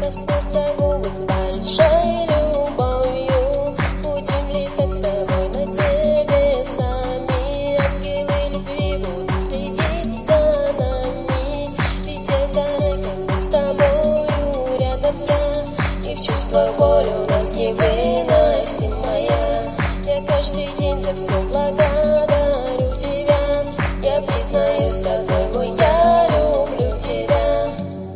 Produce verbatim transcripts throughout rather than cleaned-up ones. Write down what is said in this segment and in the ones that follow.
коснутся губы с большой любовью. Будем летать с тобой над небесами. Ангелы любви будут следить за нами. Ведь это рай, когда с тобою рядом я. И в чувствах боль у нас невыносимая. Я каждый день за все благодарю тебя. Я признаюсь, родной мой, я люблю тебя.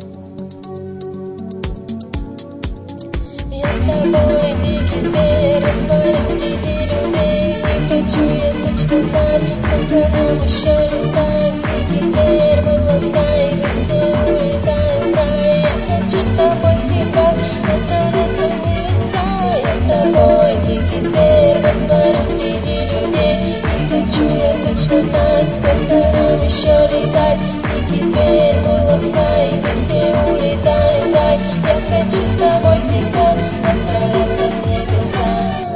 Я с тобой дикий зверь, растворюсь среди людей. Не хочу я точно знать, сколько нам еще летать. Дикий зверь, мой, ласкай, вместе улетаем в рай. Я хочу с тобой всегда отправляться в небеса. Я с тобой дикий зверь, растворюсь среди людей. Не хочу я точно знать, сколько нам еще летать. Дикий зверь, мой, ласкай, вместе улетаем в рай. Я хочу с тобой всегда отправляться в небеса.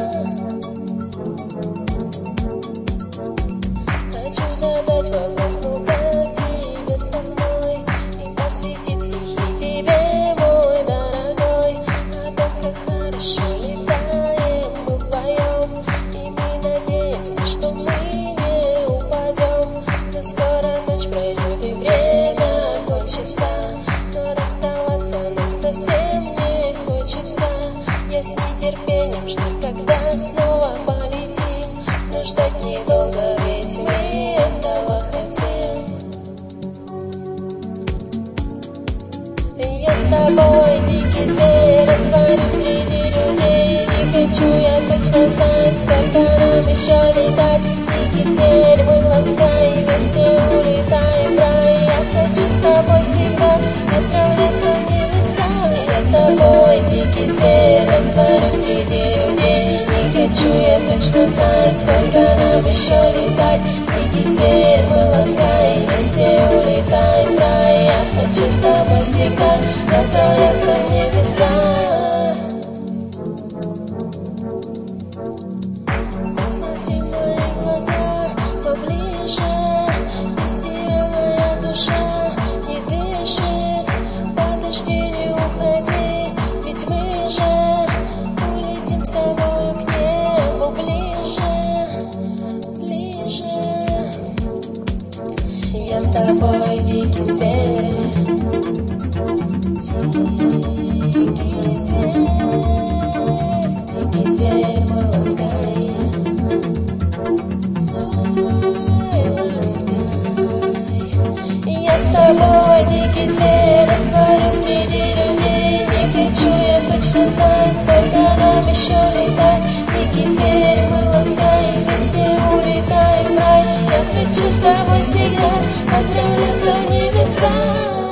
Хочу задать вопрос, ну как тебе со мной? И посвятить стихи тебе, мой дорогой. О том, как хорошо летаем мы вдвоем. И мы надеемся, что мы не упадем. Но скоро ночь пройдет и время кончится. Но расставаться нам совсем не хочется. Я с нетерпением жду, когда снова полетим. Но ждать недолго, ведь мы этого хотим. Я с тобой дикий зверь, растворюсь среди людей. Не хочу я точно знать, сколько нам еще летать. Дикий зверь, мой, ласкай, вместе улетаем в рай. Я хочу с тобой всегда отправляться в небеса. Я с тобой дикий зверь, растворюсь среди людей. Не хочу я точно знать, сколько нам еще летать. Дикий зверь, мой, ласкай, вместе улетаем в рай. Я хочу с тобой всегда отправляться в небеса. Посмотри в мои глаза поближе. Без тебя моя душа не дышит. Подожди, не уходи, ведь мы же улетим с тобою к небу ближе, ближе. Я с тобой дикий зверь, дикий зверь, дикий зверь, мой, ласкай. Я с тобой дикий зверь, растворюсь среди людей. Не хочу я точно знать, сколько нам еще летать. Дикий зверь, мой, ласкай, вместе улетаем в рай. Я хочу с тобой всегда отправляться в небеса.